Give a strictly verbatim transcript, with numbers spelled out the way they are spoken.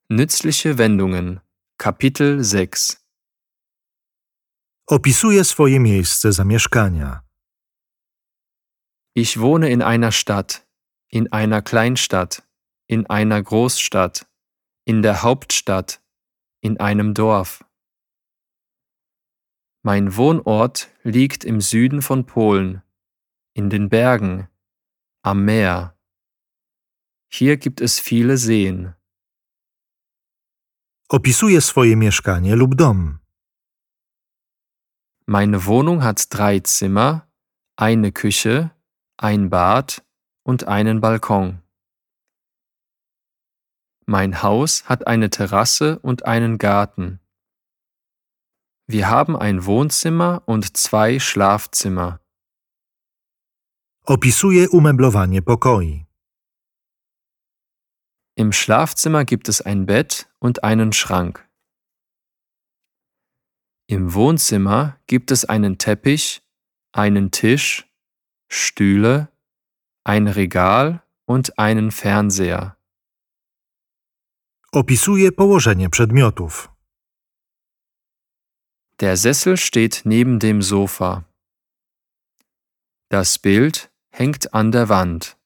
Nützliche Wendungen. Kapitel sechs. Opisuje swoje miejsce zamieszkania. Ich wohne in einer Stadt, in einer Kleinstadt, in einer Großstadt, in der Hauptstadt, in einem Dorf. Mein Wohnort liegt im Süden von Polen, in den Bergen, am Meer. Hier gibt es viele Seen. Opisuje swoje mieszkanie lub dom. Meine Wohnung hat drei Zimmer, eine Küche, ein Bad und einen Balkon. Mein Haus hat eine Terrasse und einen Garten. Wir haben ein Wohnzimmer und zwei Schlafzimmer. Opisuje umeblowanie pokoi. Im Schlafzimmer gibt es ein Bett und einen Schrank. Im Wohnzimmer gibt es einen Teppich, einen Tisch, Stühle, ein Regal und einen Fernseher. Opisuje położenie przedmiotów. Der Sessel steht neben dem Sofa. Das Bild hängt an der Wand.